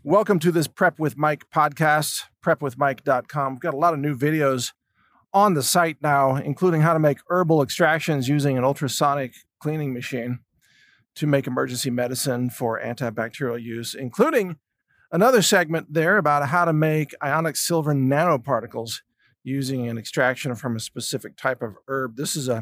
Welcome to this Prep with Mike podcast, prepwithmike.com. We've got a lot of new videos on the site now, including how to make herbal extractions using an ultrasonic cleaning machine to make emergency medicine for antibacterial use, including another segment there about how to make ionic silver nanoparticles using an extraction from a specific type of herb. This is a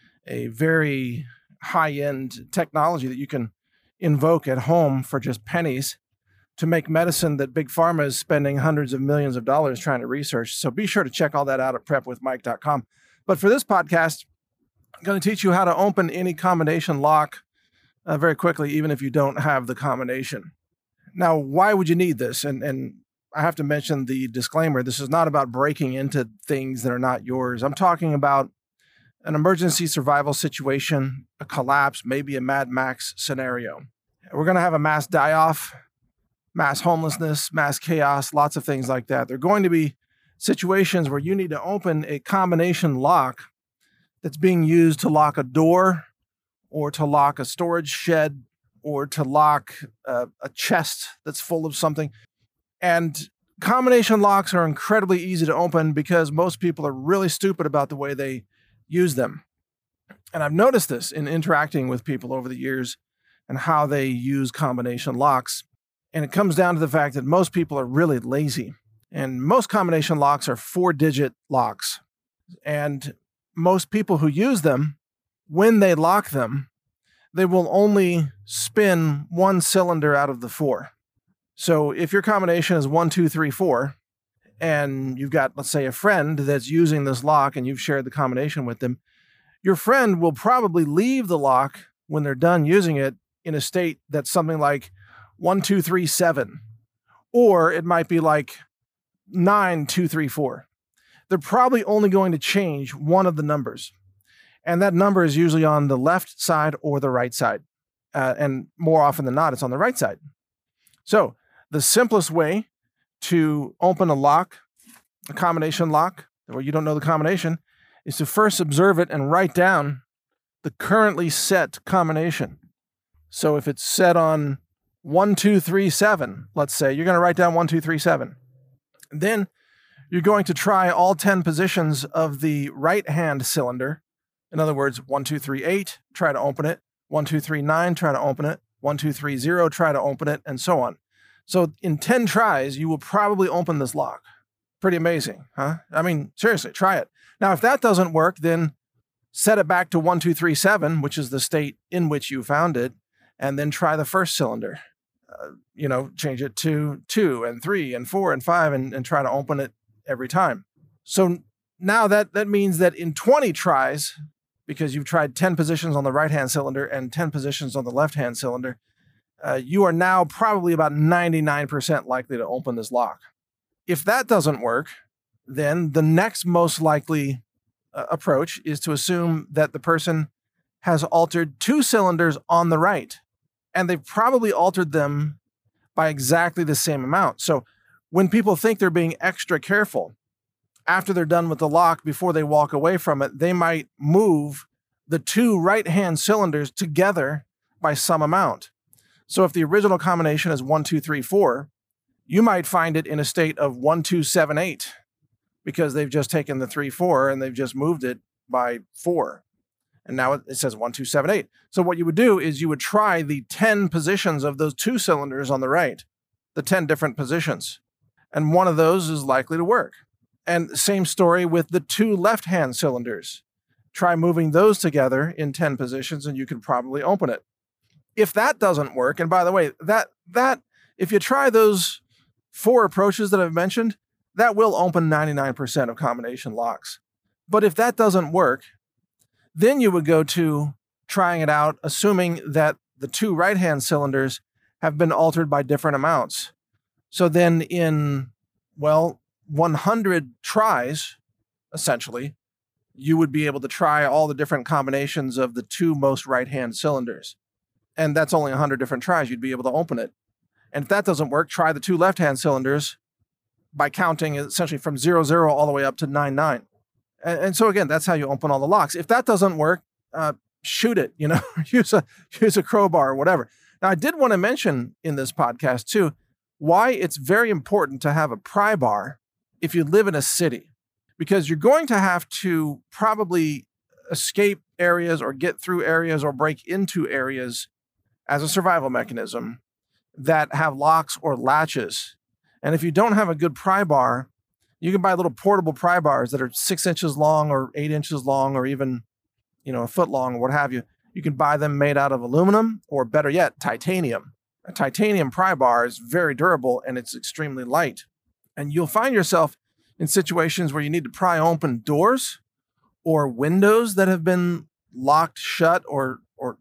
very high-end technology that you can invoke at home for just pennies to make medicine that Big Pharma is spending hundreds of millions of dollars trying to research. So be sure to check all that out at prepwithmike.com. But for this podcast, I'm going to teach you how to open any combination lock very quickly, even if you don't have the combination. Now, why would you need this? And I have to mention the disclaimer. This is not about breaking into things that are not yours. I'm talking about an emergency survival situation, a collapse, maybe a Mad Max scenario. We're going to have a mass die-off, mass homelessness, mass chaos, lots of things like that. There are going to be situations where you need to open a combination lock that's being used to lock a door or to lock a storage shed or to lock a chest that's full of something. And combination locks are incredibly easy to open because most people are really stupid about the way they use them. And I've noticed this in interacting with people over the years and how they use combination locks. And it comes down to the fact that most people are really lazy. And most combination locks are 4-digit locks. And most people who use them, when they lock them, they will only spin one cylinder out of the 4. So if your combination is 1, 2, 3, 4, and you've got, let's say, a friend that's using this lock and you've shared the combination with them, your friend will probably leave the lock when they're done using it in a state that's something like 1, 2, 3, 7, or it might be like 9, 2, 3, 4. They're probably only going to change one of the numbers. And that number is usually on the left side or the right side. And more often than not, it's on the right side. So the simplest way to open a lock, a combination lock, where you don't know the combination, is to first observe it and write down the currently set combination. So if it's set on 1, 2, 3, 7, let's say, you're going to write down 1, 2, 3, 7. Then you're going to try all 10 positions of the right-hand cylinder. In other words, 1, 2, 3, 8, try to open it. 1, 2, 3, 9, try to open it. 1, 2, 3, 0, try to open it, and so on. So in 10 tries, you will probably open this lock. Pretty amazing, huh? I mean, seriously, try it. Now, if that doesn't work, then set it back to 1, 2, 3, 7, which is the state in which you found it, and then try the first cylinder. Change it to 2 and 3 and 4 and 5 and try to open it every time. So now that means that in 20 tries, because you've tried 10 positions on the right-hand cylinder and 10 positions on the left-hand cylinder, you are now probably about 99% likely to open this lock. If that doesn't work, then the next most likely approach is to assume that the person has altered 2 cylinders on the right, and they've probably altered them by exactly the same amount. So when people think they're being extra careful, after they're done with the lock, before they walk away from it, they might move the 2 right-hand cylinders together by some amount. So if the original combination is 1, 2, 3, 4, you might find it in a state of 1, 2, 7, 8, because they've just taken the 3, 4 and they've just moved it by 4. And now it says 1, 2, 7, 8. So what you would do is you would try the 10 positions of those 2 cylinders on the right, the 10 different positions. And one of those is likely to work. And same story with the 2 left-hand cylinders. Try moving those together in 10 positions and you can probably open it. If that doesn't work, and by the way, that if you try those 4 approaches that I've mentioned, that will open 99% of combination locks. But if that doesn't work, then you would go to trying it out, assuming that the 2 right-hand cylinders have been altered by different amounts. So then in, 100 tries, essentially, you would be able to try all the different combinations of the 2 most right-hand cylinders. And that's only 100 different tries. You'd be able to open it. And if that doesn't work, try the 2 left-hand cylinders by counting essentially from 0, 0 all the way up to 9, 9. And so again, that's how you open all the locks. If that doesn't work, shoot it, use a crowbar or whatever. Now, I did want to mention in this podcast too, why it's very important to have a pry bar if you live in a city, because you're going to have to probably escape areas or get through areas or break into areas as a survival mechanism that have locks or latches. And if you don't have a good pry bar, you can buy little portable pry bars that are 6 inches long or 8 inches long or even, a foot long or what have you. You can buy them made out of aluminum or, better yet, titanium. A titanium pry bar is very durable and it's extremely light. And you'll find yourself in situations where you need to pry open doors or windows that have been locked shut, or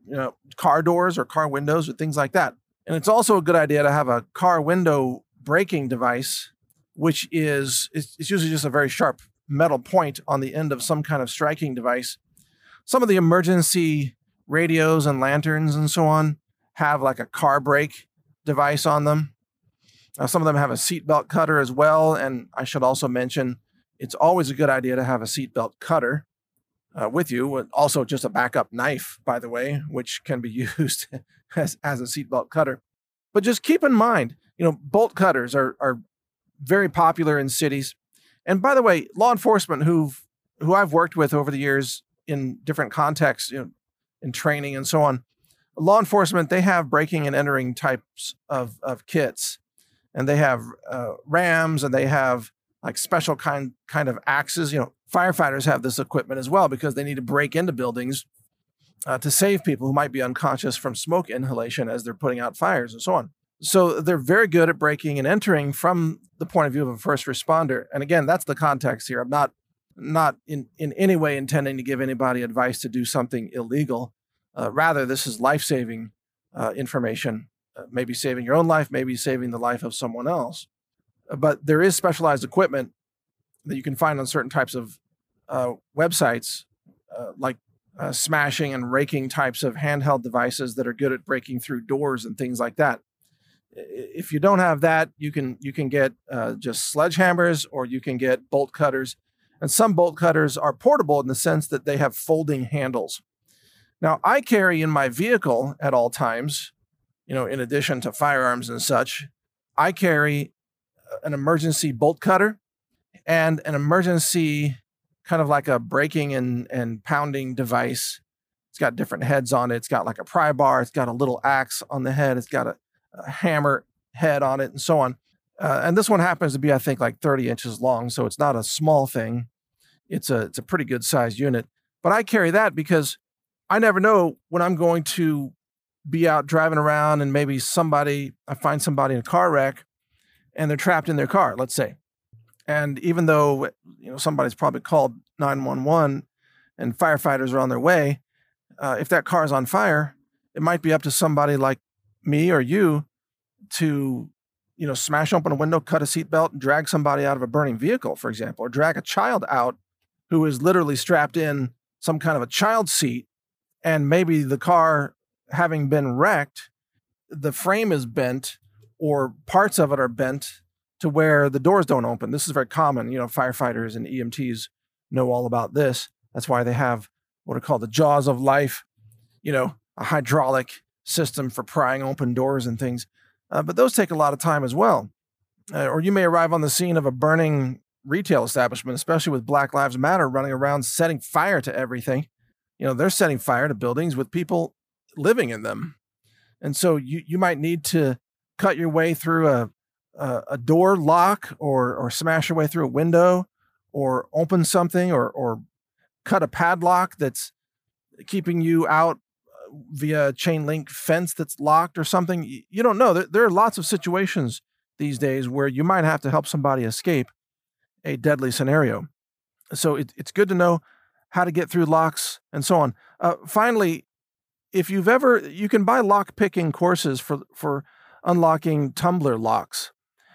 car doors or car windows or things like that. And it's also a good idea to have a car window breaking device, which it's usually just a very sharp metal point on the end of some kind of striking device. Some of the emergency radios and lanterns and so on have like a car brake device on them. Some of them have a seatbelt cutter as well. And I should also mention, it's always a good idea to have a seatbelt cutter with you. Also just a backup knife, by the way, which can be used as a seatbelt cutter. But just keep in mind, bolt cutters are very popular in cities. And by the way, law enforcement who I've worked with over the years in different contexts, in training and so on, law enforcement, they have breaking and entering types of kits. And they have rams, and they have like special kind of axes. Firefighters have this equipment as well because they need to break into buildings to save people who might be unconscious from smoke inhalation as they're putting out fires and so on. So they're very good at breaking and entering from the point of view of a first responder. And again, that's the context here. I'm not in any way intending to give anybody advice to do something illegal. Rather, this is life-saving information. Maybe saving your own life, maybe saving the life of someone else. But there is specialized equipment that you can find on certain types of websites, like smashing and raking types of handheld devices that are good at breaking through doors and things like that. If you don't have that, you can get just sledgehammers, or you can get bolt cutters. And some bolt cutters are portable in the sense that they have folding handles. Now, I carry in my vehicle at all times, in addition to firearms and such, I carry an emergency bolt cutter and an emergency kind of like a breaking and pounding device. It's got different heads on it. It's got like a pry bar. It's got a little axe on the head. It's got a hammer head on it and so on. And this one happens to be, I think, like 30 inches long. So it's not a small thing. It's a pretty good sized unit. But I carry that because I never know when I'm going to be out driving around and maybe I find somebody in a car wreck and they're trapped in their car, let's say. And even though, somebody's probably called 911 and firefighters are on their way, if that car is on fire, it might be up to somebody like me or you to, smash open a window, cut a seatbelt, and drag somebody out of a burning vehicle, for example, or drag a child out who is literally strapped in some kind of a child seat. And maybe the car, having been wrecked, the frame is bent or parts of it are bent to where the doors don't open. This is very common. Firefighters and EMTs know all about this. That's why they have what are called the jaws of life, a hydraulic system for prying open doors and things. But those take a lot of time as well. Or you may arrive on the scene of a burning retail establishment, especially with Black Lives Matter running around setting fire to everything. They're setting fire to buildings with people living in them. And so you might need to cut your way through a door lock or smash your way through a window or open something or cut a padlock that's keeping you out via a chain link fence that's locked or something. You don't know. There are lots of situations these days where you might have to help somebody escape a deadly scenario. So it's good to know how to get through locks and so on. Finally, if you can buy lock picking courses for unlocking tumbler locks.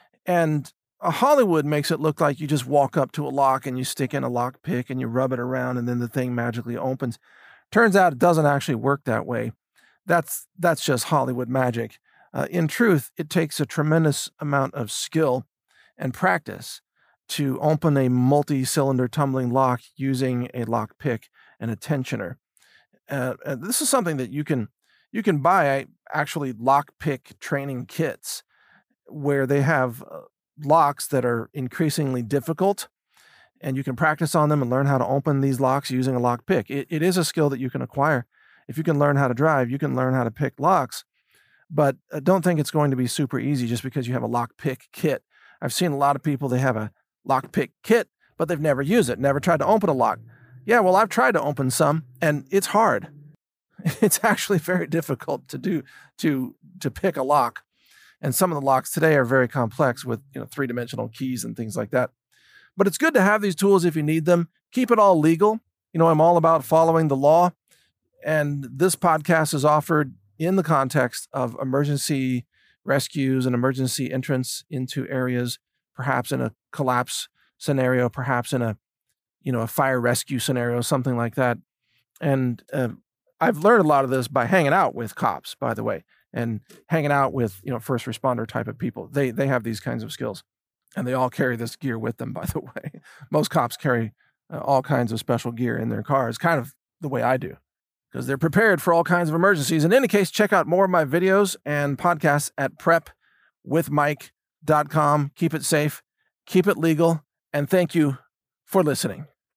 And Hollywood makes it look like you just walk up to a lock and you stick in a lock pick and you rub it around and then the thing magically opens. Turns out it doesn't actually work that way. That's just Hollywood magic. In truth, it takes a tremendous amount of skill and practice to open a multi-cylinder tumbling lock using a lock pick and a tensioner. This is something that you can buy actually lock pick training kits. where they have locks that are increasingly difficult, and you can practice on them and learn how to open these locks using a lock pick. It is a skill that you can acquire. If you can learn how to drive, you can learn how to pick locks, but don't think it's going to be super easy just because you have a lock pick kit. I've seen a lot of people, they have a lock pick kit, but they've never used it, never tried to open a lock. Yeah, well, I've tried to open some, and it's hard. It's actually very difficult to do, to pick a lock. And some of the locks today are very complex with, three-dimensional keys and things like that. But it's good to have these tools if you need them. Keep it all legal. I'm all about following the law. And this podcast is offered in the context of emergency rescues and emergency entrance into areas, perhaps in a collapse scenario, perhaps in a fire rescue scenario, something like that. And I've learned a lot of this by hanging out with cops, by the way, and hanging out with first responder type of people. They have these kinds of skills, and they all carry this gear with them, by the way. Most cops carry all kinds of special gear in their cars, kind of the way I do, because they're prepared for all kinds of emergencies. In any case, check out more of my videos and podcasts at prepwithmike.com. Keep it safe, keep it legal, and thank you for listening.